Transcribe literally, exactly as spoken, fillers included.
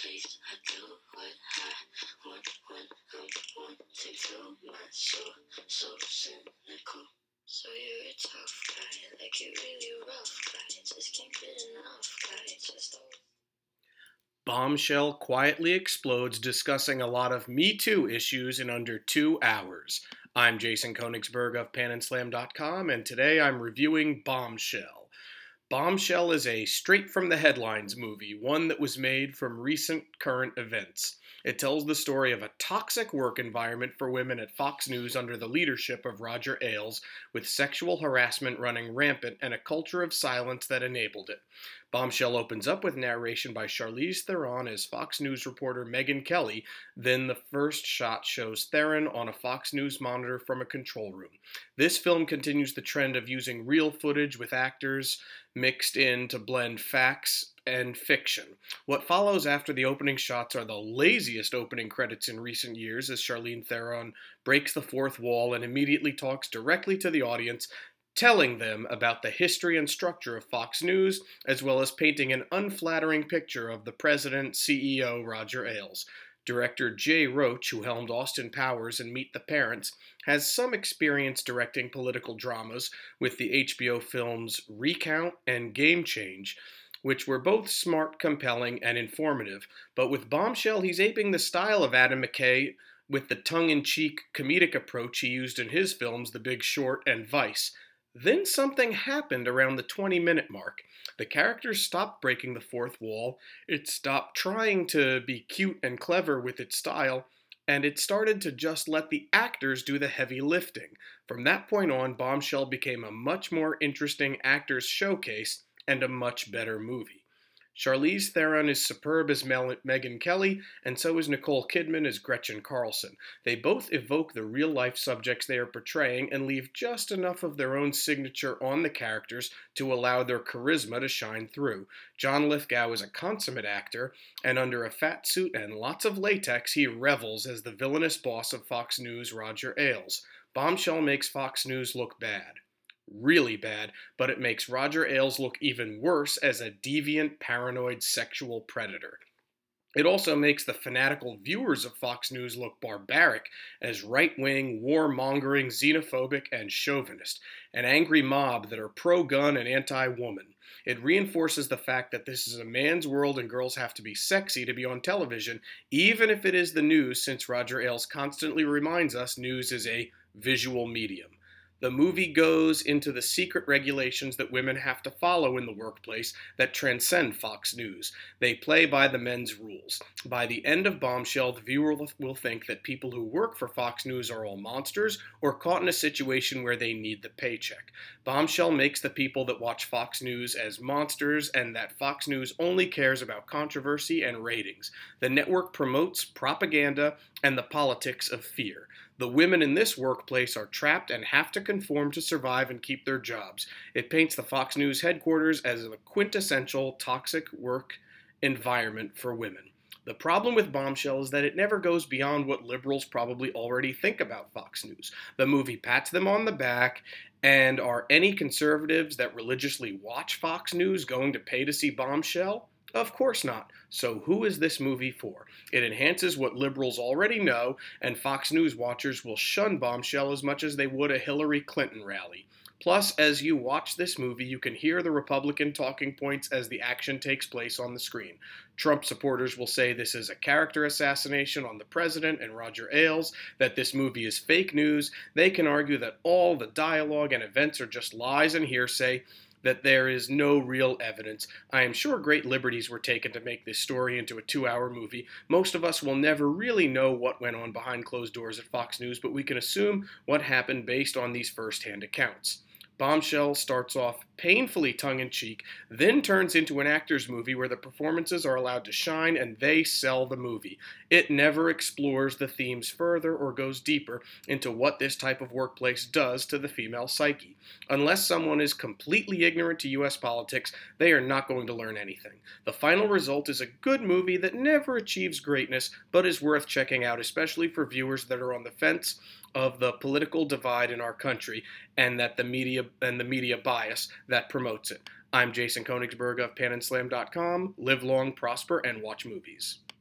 place. I do what I want when I want to feel my soul. So cynical. So you're a tough guy, like you're really rough guy. Just can't get enough guy. Just always. Bombshell quietly explodes, discussing a lot of Me Too issues in under two hours. I'm Jason Konigsberg of pan and slam dot com, and today I'm reviewing Bombshell. Bombshell is a straight from the headlines movie, one that was made from recent current events. It tells the story of a toxic work environment for women at Fox News under the leadership of Roger Ailes, with sexual harassment running rampant and a culture of silence that enabled it. Bombshell opens up with narration by Charlize Theron as Fox News reporter Megyn Kelly. Then the first shot shows Theron on a Fox News monitor from a control room. This film continues the trend of using real footage with actors mixed in to blend facts and fiction. What follows after the opening shots are the laziest opening credits in recent years, as Charlize Theron breaks the fourth wall and immediately talks directly to the audience, telling them about the history and structure of Fox News, as well as painting an unflattering picture of the president, C E O Roger Ailes. Director Jay Roach, who helmed Austin Powers and Meet the Parents, has some experience directing political dramas with the H B O films Recount and Game Change, which were both smart, compelling, and informative. But with Bombshell, he's aping the style of Adam McKay with the tongue-in-cheek comedic approach he used in his films The Big Short and Vice. Then something happened around the twenty-minute mark. The characters stopped breaking the fourth wall, it stopped trying to be cute and clever with its style, and it started to just let the actors do the heavy lifting. From that point on, Bombshell became a much more interesting actors showcase and a much better movie. Charlize Theron is superb as Mel- Megyn Kelly, and so is Nicole Kidman as Gretchen Carlson. They both evoke the real-life subjects they are portraying and leave just enough of their own signature on the characters to allow their charisma to shine through. John Lithgow is a consummate actor, and under a fat suit and lots of latex, he revels as the villainous boss of Fox News, Roger Ailes. Bombshell makes Fox News look bad. Really bad, but it makes Roger Ailes look even worse as a deviant, paranoid sexual predator. It also makes the fanatical viewers of Fox News look barbaric as right-wing, warmongering, xenophobic, and chauvinist, an angry mob that are pro-gun and anti-woman. It reinforces the fact that this is a man's world and girls have to be sexy to be on television, even if it is the news, since Roger Ailes constantly reminds us news is a visual medium. The movie goes into the secret regulations that women have to follow in the workplace that transcend Fox News. They play by the men's rules. By the end of Bombshell, the viewer will think that people who work for Fox News are all monsters or caught in a situation where they need the paycheck. Bombshell makes the people that watch Fox News as monsters, and that Fox News only cares about controversy and ratings. The network promotes propaganda and the politics of fear. The women in this workplace are trapped and have to conform to survive and keep their jobs. It paints the Fox News headquarters as a quintessential toxic work environment for women. The problem with Bombshell is that it never goes beyond what liberals probably already think about Fox News. The movie pats them on the back, and are any conservatives that religiously watch Fox News going to pay to see Bombshell? Of course not. So who is this movie for? It enhances what liberals already know, and Fox News watchers will shun Bombshell as much as they would a Hillary Clinton rally. Plus, as you watch this movie, you can hear the Republican talking points as the action takes place on the screen. Trump supporters will say this is a character assassination on the president and Roger Ailes, that this movie is fake news. They can argue that all the dialogue and events are just lies and hearsay, that there is no real evidence. I am sure great liberties were taken to make this story into a two-hour movie. Most of us will never really know what went on behind closed doors at Fox News, but we can assume what happened based on these first-hand accounts. Bombshell starts off painfully tongue-in-cheek, then turns into an actor's movie where the performances are allowed to shine and they sell the movie. It never explores the themes further or goes deeper into what this type of workplace does to the female psyche. Unless someone is completely ignorant to U S politics, they are not going to learn anything. The final result is a good movie that never achieves greatness, but is worth checking out, especially for viewers that are on the fence of the political divide in our country and that the media and the media bias that promotes it. I'm Jason Konigsberg of pan and slam dot com. Live long, prosper, and watch movies.